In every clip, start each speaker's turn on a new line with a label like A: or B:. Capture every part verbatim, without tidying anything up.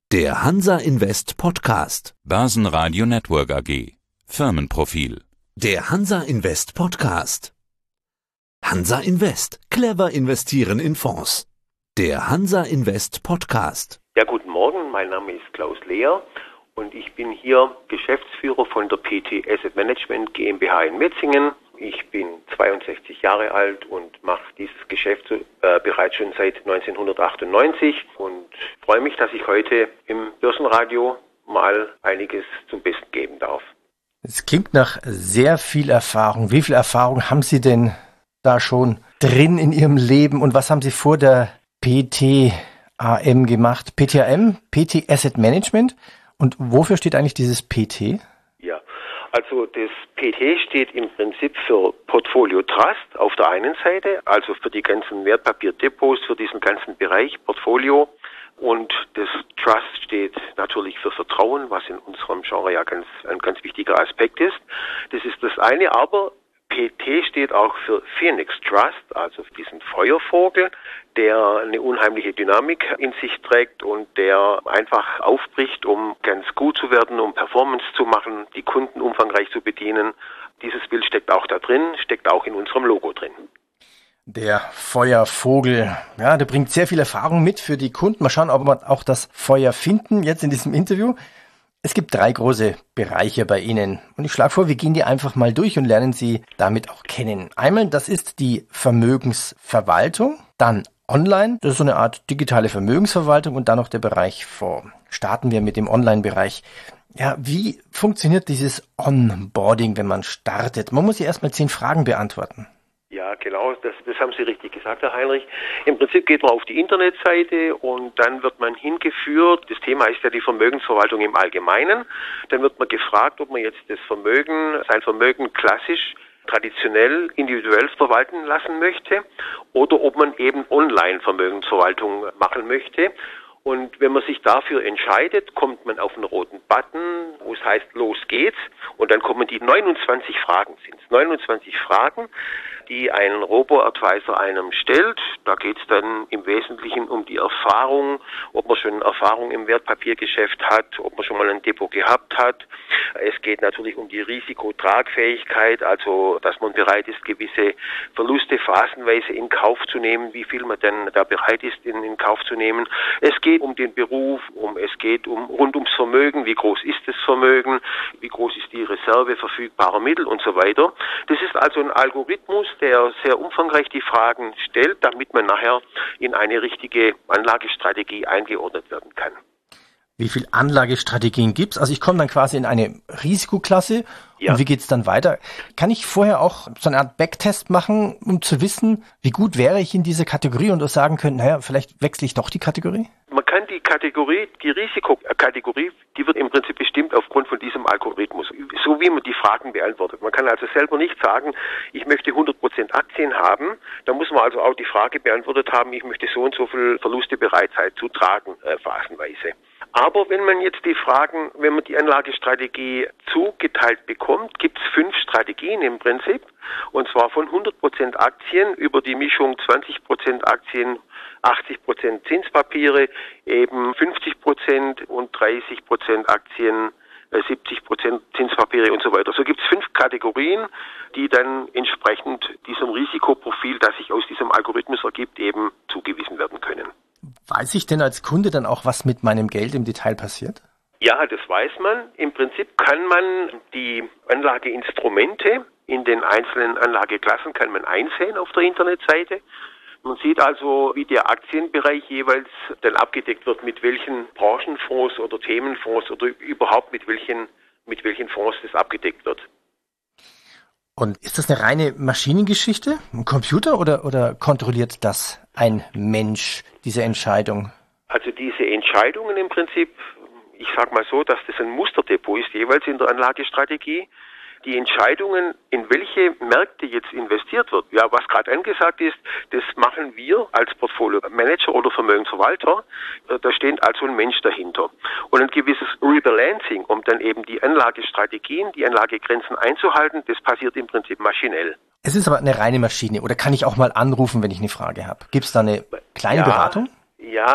A: Der Hansa Invest Podcast.
B: Börsenradio Network A G. Firmenprofil.
A: Der Hansa Invest Podcast. Hansa Invest. Clever investieren in Fonds. Der Hansa Invest Podcast.
C: Ja, guten Morgen. Mein Name ist Klaus Lehr und ich bin hier Geschäftsführer von der P T Asset Management GmbH in Metzingen. Ich bin zweiundsechzig Jahre alt und mache dieses Geschäft äh, bereits schon seit neunzehnhundertachtundneunzig und freue mich, dass ich heute im Börsenradio mal einiges zum Besten geben darf.
D: Es klingt nach sehr viel Erfahrung. Wie viel Erfahrung haben Sie denn da schon drin in Ihrem Leben und was haben Sie vor der P T A M gemacht? P T A M, P T Asset Management. Und wofür steht eigentlich dieses P T?
C: Ja, also das P T steht im Prinzip für Portfolio Trust auf der einen Seite, also für die ganzen Wertpapierdepots, für diesen ganzen Bereich Portfolio. Und das Trust steht natürlich für Vertrauen, was in unserem Genre ja ganz, ein ganz wichtiger Aspekt ist. Das ist das eine, aber P T steht auch für Phoenix Trust, also für diesen Feuervogel, der eine unheimliche Dynamik in sich trägt und der einfach aufbricht, um ganz gut zu werden, um Performance zu machen, die Kunden umfangreich zu bedienen. Dieses Bild steckt auch da drin, steckt auch in unserem Logo drin.
D: Der Feuervogel, ja, der bringt sehr viel Erfahrung mit für die Kunden. Mal schauen, ob wir auch das Feuer finden jetzt in diesem Interview. Es gibt drei große Bereiche bei Ihnen und ich schlage vor, wir gehen die einfach mal durch und lernen Sie damit auch kennen. Einmal, das ist die Vermögensverwaltung, dann Online, das ist so eine Art digitale Vermögensverwaltung und dann noch der Bereich Fonds. Starten wir mit dem Online-Bereich. Ja, wie funktioniert dieses Onboarding, wenn man startet? Man muss ja erstmal zehn Fragen beantworten.
C: Ja, genau, das, das haben Sie richtig gesagt, Herr Heinrich. Im Prinzip geht man auf die Internetseite und dann wird man hingeführt. Das Thema ist ja die Vermögensverwaltung im Allgemeinen. Dann wird man gefragt, ob man jetzt das Vermögen, sein Vermögen klassisch, traditionell, individuell verwalten lassen möchte oder ob man eben online Vermögensverwaltung machen möchte. Und wenn man sich dafür entscheidet, kommt man auf einen roten Button, wo es heißt, los geht's. Und dann kommen die neunundzwanzig Fragen, sind es neunundzwanzig Fragen, die ein Robo-Advisor einem stellt. Da geht es dann im Wesentlichen um die Erfahrung, ob man schon Erfahrung im Wertpapiergeschäft hat, ob man schon mal ein Depot gehabt hat. Es geht natürlich um die Risikotragfähigkeit, also dass man bereit ist, gewisse Verluste phasenweise in Kauf zu nehmen, wie viel man denn da bereit ist, in, in Kauf zu nehmen. Es geht um den Beruf, um es geht um rund ums Vermögen, wie groß ist das Vermögen, wie groß ist die Reserve verfügbarer Mittel und so weiter. Das ist also ein Algorithmus, der sehr umfangreich die Fragen stellt, damit man nachher in eine richtige Anlagestrategie eingeordnet werden kann.
D: Wie viele Anlagestrategien gibt's? Also ich komme dann quasi in eine Risikoklasse. Ja. Und wie geht's dann weiter? Kann ich vorher auch so eine Art Backtest machen, um zu wissen, wie gut wäre ich in dieser Kategorie und auch sagen können, naja, vielleicht wechsle ich doch die Kategorie?
C: Man kann die Kategorie, die Risikokategorie, die wird im Prinzip bestimmt aufgrund von diesem Algorithmus, so wie man die Fragen beantwortet. Man kann also selber nicht sagen, ich möchte hundert Prozent Aktien haben, da muss man also auch die Frage beantwortet haben, ich möchte so und so viel Verluste bereit sein zu tragen, äh, phasenweise. Aber wenn man jetzt die Fragen, wenn man die Anlagestrategie zugeteilt bekommt, gibt es fünf Strategien im Prinzip. Und zwar von hundert Prozent Aktien über die Mischung zwanzig Prozent Aktien, achtzig Prozent Zinspapiere, eben fünfzig Prozent und dreißig Prozent Aktien, siebzig Prozent Zinspapiere und so weiter. So gibt es fünf Kategorien, die dann entsprechend diesem Risikoprofil, das sich aus diesem Algorithmus ergibt, eben zugewiesen werden können.
D: Weiß ich denn als Kunde dann auch, was mit meinem Geld im Detail passiert?
C: Ja, das weiß man. Im Prinzip kann man die Anlageinstrumente in den einzelnen Anlageklassen kann man einsehen auf der Internetseite. Man sieht also, wie der Aktienbereich jeweils dann abgedeckt wird, mit welchen Branchenfonds oder Themenfonds oder überhaupt mit welchen, mit welchen Fonds das abgedeckt wird.
D: Und ist das eine reine Maschinengeschichte, ein Computer oder, oder kontrolliert das ein Mensch, diese Entscheidung?
C: Also diese Entscheidungen im Prinzip, ich sage mal so, dass das ein Musterdepot ist, jeweils in der Anlagestrategie. Die Entscheidungen, in welche Märkte jetzt investiert wird, ja, was gerade angesagt ist, das machen wir als Portfolio-Manager oder Vermögensverwalter. Da steht also ein Mensch dahinter. Und ein gewisses Rebalancing, um dann eben die Anlagestrategien, die Anlagegrenzen einzuhalten, das passiert im Prinzip maschinell.
D: Es ist aber eine reine Maschine. Oder kann ich auch mal anrufen, wenn ich eine Frage habe? Gibt es da eine kleine
C: ja,
D: Beratung?
C: Ja, da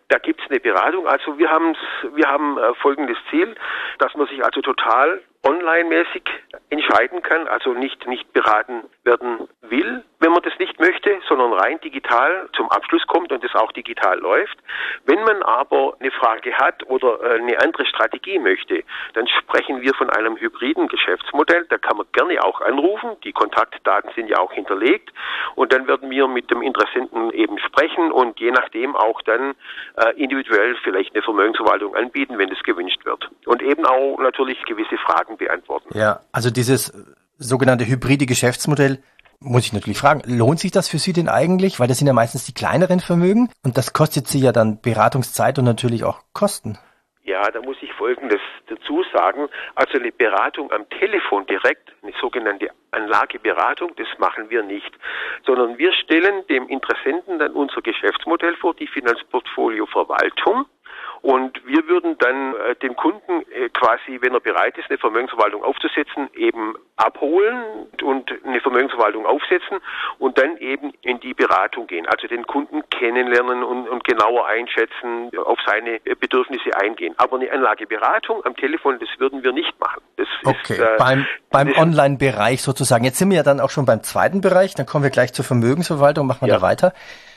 C: Da gibt es eine Beratung. Also wir, haben's, wir haben äh, folgendes Ziel, dass man sich also total online-mäßig entscheiden kann, also nicht, nicht beraten werden will, wenn man das nicht möchte, sondern rein digital zum Abschluss kommt und das auch digital läuft. Wenn man aber eine Frage hat oder eine andere Strategie möchte, dann sprechen wir von einem hybriden Geschäftsmodell. Da kann man gerne auch anrufen. Die Kontaktdaten sind ja auch hinterlegt. Und dann werden wir mit dem Interessenten eben sprechen und je nachdem auch dann äh, individuell vielleicht eine Vermögensverwaltung anbieten, wenn das gewünscht wird. Und eben auch natürlich gewisse Fragen beantworten.
D: Ja, also dieses sogenannte hybride Geschäftsmodell, muss ich natürlich fragen, lohnt sich das für Sie denn eigentlich? Weil das sind ja meistens die kleineren Vermögen und das kostet Sie ja dann Beratungszeit und natürlich auch Kosten.
C: Ja, da muss ich Folgendes dazu sagen. Also eine Beratung am Telefon direkt, eine sogenannte Anlageberatung, das machen wir nicht. Sondern wir stellen dem Interessenten dann unser Geschäftsmodell vor, die Finanzportfolioverwaltung. Und wir würden dann äh, dem Kunden äh, quasi, wenn er bereit ist, eine Vermögensverwaltung aufzusetzen, eben abholen und eine Vermögensverwaltung aufsetzen und dann eben in die Beratung gehen. Also den Kunden kennenlernen und, und genauer einschätzen, auf seine Bedürfnisse eingehen. Aber eine Anlageberatung am Telefon, das würden wir nicht machen. Das
D: okay,
C: ist, äh,
D: beim, beim Online-Bereich sozusagen. Jetzt sind wir ja dann auch schon beim zweiten Bereich, dann kommen wir gleich zur Vermögensverwaltung, machen wir ja da weiter.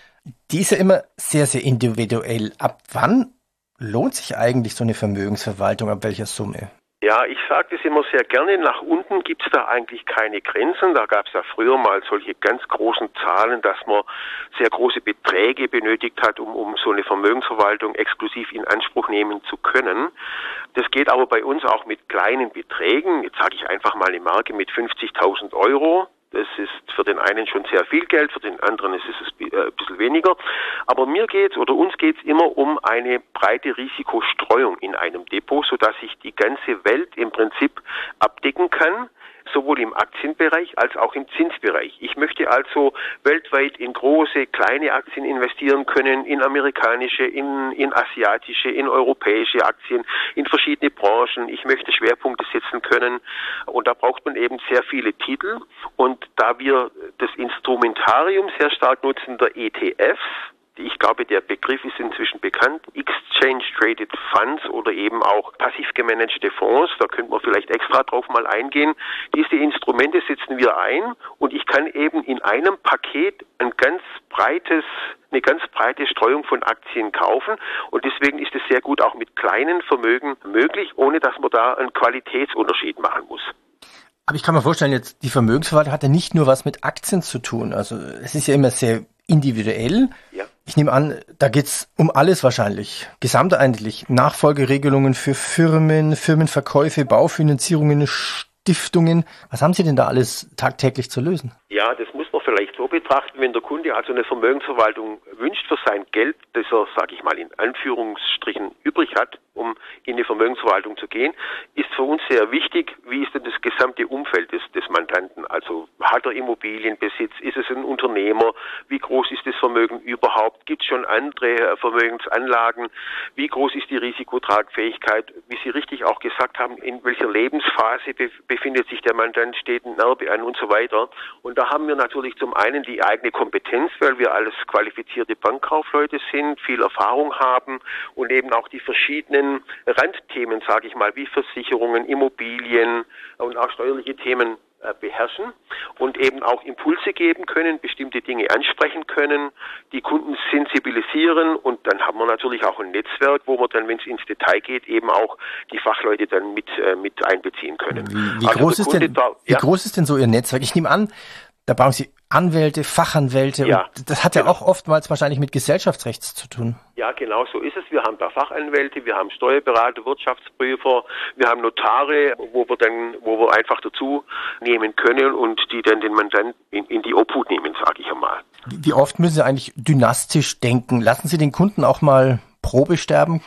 D: Die ist ja immer sehr, sehr individuell. Ab wann lohnt sich eigentlich so eine Vermögensverwaltung, ab welcher Summe?
C: Ja, ich sage das immer sehr gerne. Nach unten gibt es da eigentlich keine Grenzen. Da gab es ja früher mal solche ganz großen Zahlen, dass man sehr große Beträge benötigt hat, um, um so eine Vermögensverwaltung exklusiv in Anspruch nehmen zu können. Das geht aber bei uns auch mit kleinen Beträgen. Jetzt sage ich einfach mal eine Marke mit fünfzigtausend Euro. Das ist für den einen schon sehr viel Geld, für den anderen ist es ein bisschen weniger. Aber mir geht's oder uns geht's immer um eine breite Risikostreuung in einem Depot, sodass ich die ganze Welt im Prinzip abdecken kann, sowohl im Aktienbereich als auch im Zinsbereich. Ich möchte also weltweit in große, kleine Aktien investieren können, in amerikanische, in, in asiatische, in europäische Aktien, in verschiedene Branchen. Ich möchte Schwerpunkte setzen können und da braucht man eben sehr viele Titel. Und da wir das Instrumentarium sehr stark nutzen, der E T Fs, ich glaube, der Begriff ist inzwischen bekannt, Exchange Traded Funds oder eben auch passiv gemanagte Fonds, da könnte man vielleicht extra drauf mal eingehen. Diese Instrumente setzen wir ein und ich kann eben in einem Paket ein ganz breites, eine ganz breite Streuung von Aktien kaufen und deswegen ist es sehr gut auch mit kleinen Vermögen möglich, ohne dass man da einen Qualitätsunterschied machen muss.
D: Aber ich kann mir vorstellen, jetzt die Vermögensverwaltung hat ja nicht nur was mit Aktien zu tun. Also es ist ja immer sehr individuell.
C: Ja.
D: Ich nehme an, da geht's um alles wahrscheinlich. Gesamteinheitlich. Nachfolgeregelungen für Firmen, Firmenverkäufe, Baufinanzierungen, Stiftungen. Was haben Sie denn da alles tagtäglich zu lösen?
C: Ja, das muss man vielleicht so betrachten, wenn der Kunde also eine Vermögensverwaltung wünscht für sein Geld, das er, sage ich mal, in Anführungsstrichen übrig hat, um in die Vermögensverwaltung zu gehen, ist für uns sehr wichtig, wie ist denn das gesamte Umfeld des, des Mandanten? Also hat er Immobilienbesitz? Ist es ein Unternehmer? Wie groß ist das Vermögen überhaupt? Gibt es schon andere Vermögensanlagen? Wie groß ist die Risikotragfähigkeit? Wie Sie richtig auch gesagt haben, in welcher Lebensphase be- befindet sich der Mandant, steht ein Erbe an und so weiter. Und da haben wir natürlich zum einen die eigene Kompetenz, weil wir alles qualifizierte Bankkaufleute sind, viel Erfahrung haben und eben auch die verschiedenen Randthemen, sage ich mal, wie Versicherungen, Immobilien und auch steuerliche Themen äh, beherrschen und eben auch Impulse geben können, bestimmte Dinge ansprechen können, die Kunden sensibilisieren und dann haben wir natürlich auch ein Netzwerk, wo wir dann, wenn es ins Detail geht, eben auch die Fachleute dann mit, äh, mit einbeziehen können.
D: Wie, wie, also groß ist denn, da, ja. wie groß ist denn so Ihr Netzwerk? Ich nehme an, da brauchen Sie Anwälte, Fachanwälte.
C: Ja,
D: und das hat ja genau. auch oftmals wahrscheinlich mit Gesellschaftsrechts zu tun.
C: Ja, genau so ist es. Wir haben da Fachanwälte, wir haben Steuerberater, Wirtschaftsprüfer, wir haben Notare, wo wir dann, wo wir einfach dazu nehmen können und die dann den Mandanten in, in die Obhut nehmen, sage ich einmal.
D: Wie oft müssen Sie eigentlich dynastisch denken? Lassen Sie den Kunden auch mal Probe sterben?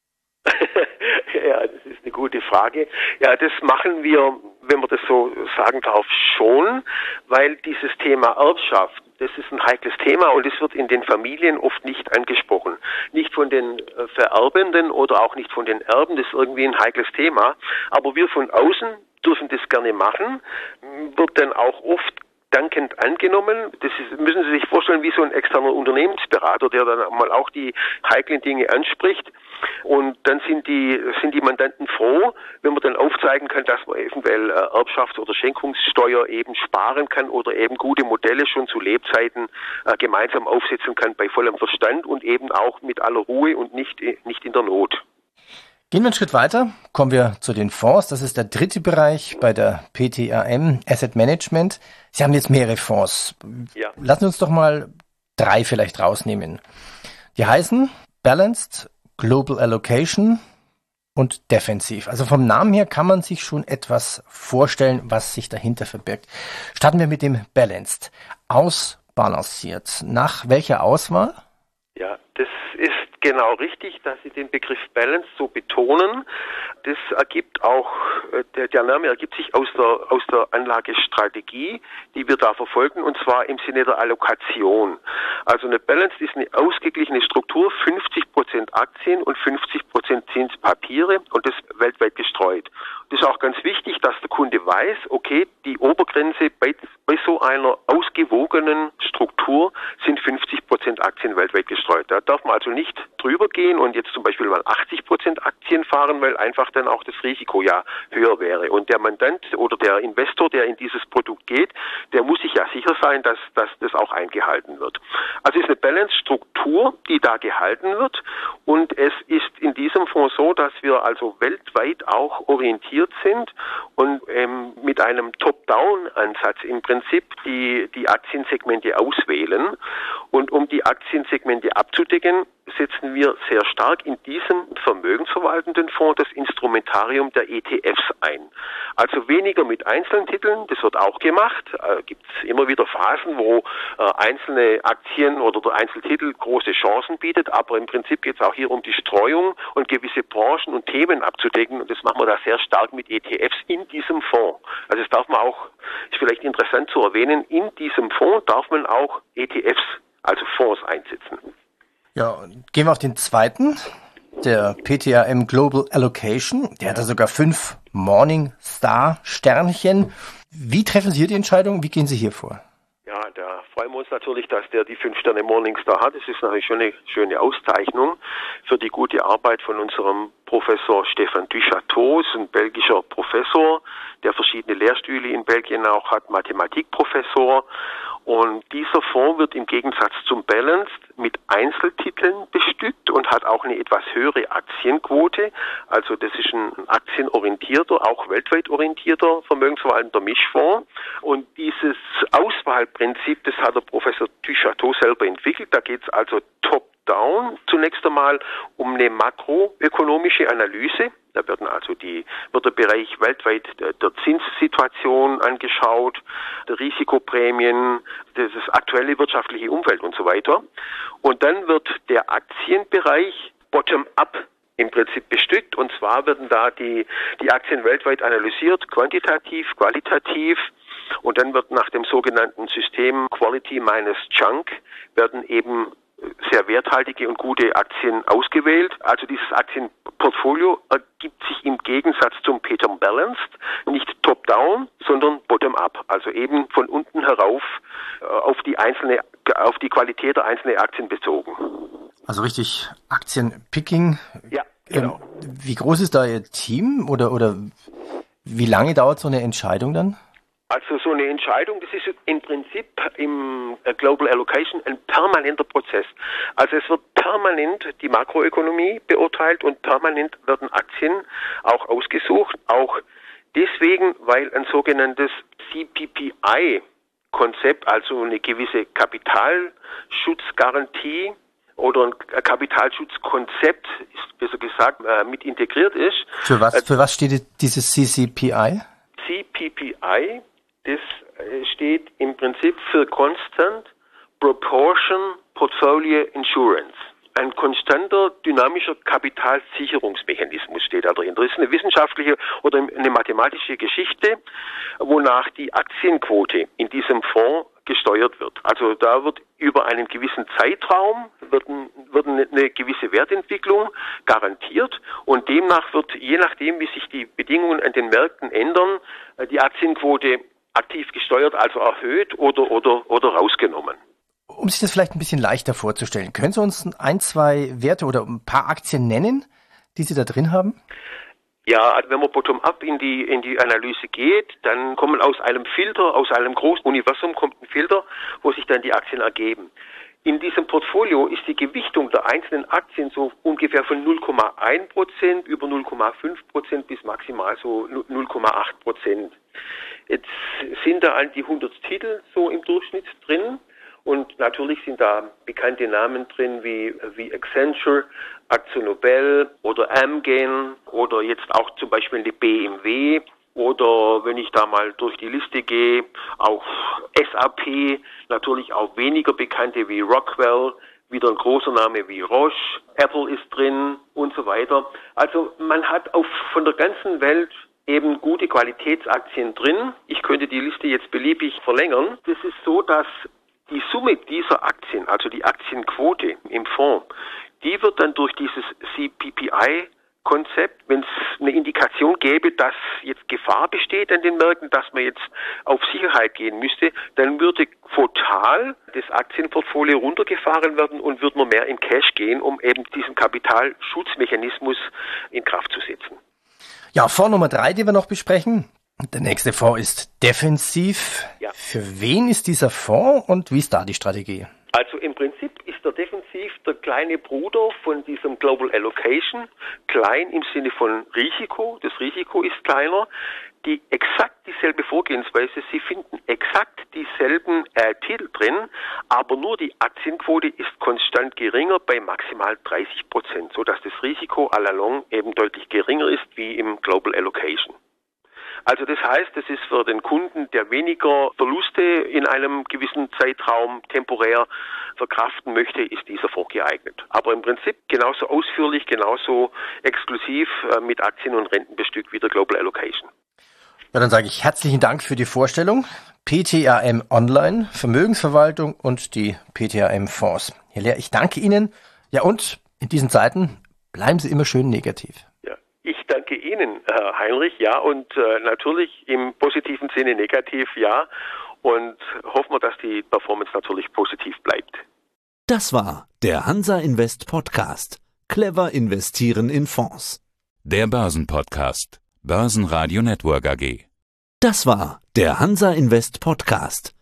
C: Ja, das ist eine gute Frage. Ja, das machen wir, wenn man das so sagen darf, schon, weil dieses Thema Erbschaft, das ist ein heikles Thema und es wird in den Familien oft nicht angesprochen. Nicht von den Vererbenden oder auch nicht von den Erben, das ist irgendwie ein heikles Thema. Aber wir von außen dürfen das gerne machen, wird dann auch oft dankend angenommen. Das ist, müssen Sie sich vorstellen, wie so ein externer Unternehmensberater, der dann mal auch die heiklen Dinge anspricht. Und dann sind die, sind die Mandanten froh, wenn man dann aufzeigen kann, dass man eventuell Erbschafts- oder Schenkungssteuer eben sparen kann oder eben gute Modelle schon zu Lebzeiten äh, gemeinsam aufsetzen kann bei vollem Verstand und eben auch mit aller Ruhe und nicht, nicht in der Not.
D: Gehen wir einen Schritt weiter, kommen wir zu den Fonds. Das ist der dritte Bereich bei der P T A M, Asset Management. Sie haben jetzt mehrere Fonds.
C: Ja.
D: Lassen Sie uns doch mal drei vielleicht rausnehmen. Die heißen Balanced, Global Allocation und Defensiv. Also vom Namen her kann man sich schon etwas vorstellen, was sich dahinter verbirgt. Starten wir mit dem Balanced. Ausbalanciert. Nach welcher Auswahl?
C: Ja, das ist genau richtig, dass Sie den Begriff Balance so betonen. Das ergibt auch, der, der Name ergibt sich aus der, aus der Anlagestrategie, die wir da verfolgen, und zwar im Sinne der Allokation. Also eine Balance ist eine ausgeglichene Struktur, fünfzig Prozent Aktien und fünfzig Prozent Zinspapiere und das weltweit gestreut. Das ist auch ganz wichtig, dass der Kunde weiß, okay, die Obergrenze bei, bei so einer ausgewogenen Struktur sind fünfzig Prozent Aktien weltweit gestreut. Da darf man also nicht drüber gehen und jetzt zum Beispiel mal achtzig Prozent Aktien fahren, weil einfach dann auch das Risiko ja höher wäre. Und der Mandant oder der Investor, der in dieses Produkt geht, der muss sich ja sicher sein, dass, dass das auch eingehalten wird. Also es ist eine Balance-Struktur, die da gehalten wird, und es ist in diesem Fonds so, dass wir also weltweit auch orientiert sind und ähm, mit einem Top-Down-Ansatz im Prinzip die, die Aktiensegmente auswählen. Und um die Aktiensegmente abzudecken, setzen wir sehr stark in diesem vermögensverwaltenden Fonds das Instrumentarium der E T Fs ein. Also weniger mit einzelnen Titeln, das wird auch gemacht. Äh, gibt es immer wieder Phasen, wo äh, einzelne Aktien oder der Einzeltitel große Chancen bietet, aber im Prinzip geht es auch hier um die Streuung und gewisse Branchen und Themen abzudecken, und das machen wir da sehr stark mit E T Fs in diesem Fonds. Also das darf man auch, ist vielleicht interessant zu erwähnen, in diesem Fonds darf man auch E T Fs, also Fonds, einsetzen.
D: Ja, gehen wir auf den zweiten, der P T A M Global Allocation. Der hat da sogar fünf Morningstar-Sternchen. Wie treffen Sie hier die Entscheidung? Wie gehen Sie hier vor?
C: Ja, da freuen wir uns natürlich, dass der die fünf Sterne Morningstar hat. Das ist natürlich schon eine schöne Auszeichnung für die gute Arbeit von unserem Professor Stéphane Duchâteau. Das ist ein belgischer Professor, der verschiedene Lehrstühle in Belgien auch hat, Mathematikprofessor. Und dieser Fonds wird im Gegensatz zum Balanced mit Einzeltiteln bestückt und hat auch eine etwas höhere Aktienquote. Also das ist ein aktienorientierter, auch weltweit orientierter, vermögensverwaltender Mischfonds. Und dieses Auswahlprinzip, das hat der Professor Duchâteau selber entwickelt. Da geht es also top-down zunächst einmal um eine makroökonomische Analyse. Da werden also die, wird der Bereich weltweit der, der Zinssituation angeschaut, der Risikoprämien, das aktuelle wirtschaftliche Umfeld und so weiter. Und dann wird der Aktienbereich bottom-up im Prinzip bestückt, und zwar werden da die, die Aktien weltweit analysiert, quantitativ, qualitativ, und dann wird nach dem sogenannten System Quality minus Junk werden eben sehr werthaltige und gute Aktien ausgewählt. Also dieses Aktienportfolio ergibt sich im Gegensatz zum Peter Balanced nicht top-down, sondern bottom-up. Also eben von unten herauf äh, auf die einzelne, auf die Qualität der einzelnen Aktien bezogen.
D: Also richtig Aktienpicking.
C: Ja, genau.
D: Ähm, wie groß ist da Ihr Team, oder, oder wie lange dauert so eine Entscheidung dann?
C: Also so eine Entscheidung, das ist im Prinzip im Global Allocation ein permanenter Prozess. Also es wird permanent die Makroökonomie beurteilt und permanent werden Aktien auch ausgesucht. Auch deswegen, weil ein sogenanntes C P P I-Konzept, also eine gewisse Kapitalschutzgarantie oder ein Kapitalschutzkonzept, ist besser gesagt, mit integriert ist.
D: Für was, für was steht dieses C C P I?
C: C P P I, das steht im Prinzip für Constant Proportion Portfolio Insurance. Ein konstanter, dynamischer Kapitalsicherungsmechanismus steht da dahinter. Das ist eine wissenschaftliche oder eine mathematische Geschichte, wonach die Aktienquote in diesem Fonds gesteuert wird. Also da wird über einen gewissen Zeitraum wird, wird eine gewisse Wertentwicklung garantiert, und demnach wird, je nachdem wie sich die Bedingungen an den Märkten ändern, die Aktienquote aktiv gesteuert, also erhöht oder, oder, oder rausgenommen.
D: Um sich das vielleicht ein bisschen leichter vorzustellen, können Sie uns ein, zwei Werte oder ein paar Aktien nennen, die Sie da drin haben?
C: Ja, wenn man bottom-up in die, in die Analyse geht, dann kommen aus einem Filter, aus einem großen Universum kommt ein Filter, wo sich dann die Aktien ergeben. In diesem Portfolio ist die Gewichtung der einzelnen Aktien so ungefähr von null Komma eins Prozent über null Komma fünf Prozent bis maximal so null Komma acht Prozent. Jetzt sind da all die hundert Titel so im Durchschnitt drin. Und natürlich sind da bekannte Namen drin wie, wie Accenture, AkzoNobel oder Amgen oder jetzt auch zum Beispiel die B M W oder wenn ich da mal durch die Liste gehe, auch S A P, natürlich auch weniger bekannte wie Rockwell, wieder ein großer Name wie Roche, Apple ist drin und so weiter. Also man hat auf von der ganzen Welt eben gute Qualitätsaktien drin. Ich könnte die Liste jetzt beliebig verlängern. Das ist so, dass die Summe dieser Aktien, also die Aktienquote im Fonds, die wird dann durch dieses C P P I-Konzept, wenn es eine Indikation gäbe, dass jetzt Gefahr besteht an den Märkten, dass man jetzt auf Sicherheit gehen müsste, dann würde total das Aktienportfolio runtergefahren werden und würde man mehr in Cash gehen, um eben diesen Kapitalschutzmechanismus in Kraft zu setzen.
D: Ja, Fonds Nummer drei, den wir noch besprechen. Der nächste Fonds ist defensiv.
C: Ja.
D: Für wen ist dieser Fonds und wie ist da die Strategie?
C: Also im Prinzip ist der Defensiv der kleine Bruder von diesem Global Allocation. Klein im Sinne von Risiko. Das Risiko ist kleiner. Die exakt dieselbe Vorgehensweise. Sie finden exakt dieselben äh, Titel drin, aber nur die Aktienquote ist konstant geringer bei maximal dreißig Prozent, sodass das Risiko all along eben deutlich geringer ist wie im Global Allocation. Also das heißt, es ist für den Kunden, der weniger Verluste in einem gewissen Zeitraum temporär verkraften möchte, ist dieser Fonds geeignet. Aber im Prinzip genauso ausführlich, genauso exklusiv äh, mit Aktien und Renten bestückt wie der Global Allocation.
D: Ja, dann sage ich herzlichen Dank für die Vorstellung. P T A M Online, Vermögensverwaltung und die P T A M Fonds. Herr Lehr, ich danke Ihnen. Ja, und in diesen Zeiten bleiben Sie immer schön negativ.
C: Ja, ich danke Ihnen, Herr Heinrich, ja, und äh, natürlich im positiven Sinne negativ, ja, und hoffen wir, dass die Performance natürlich positiv bleibt.
A: Das war der Hansa Invest Podcast. Clever investieren in Fonds.
B: Der Börsenpodcast. Börsenradio Network A G.
A: Das war der Hansa Invest Podcast.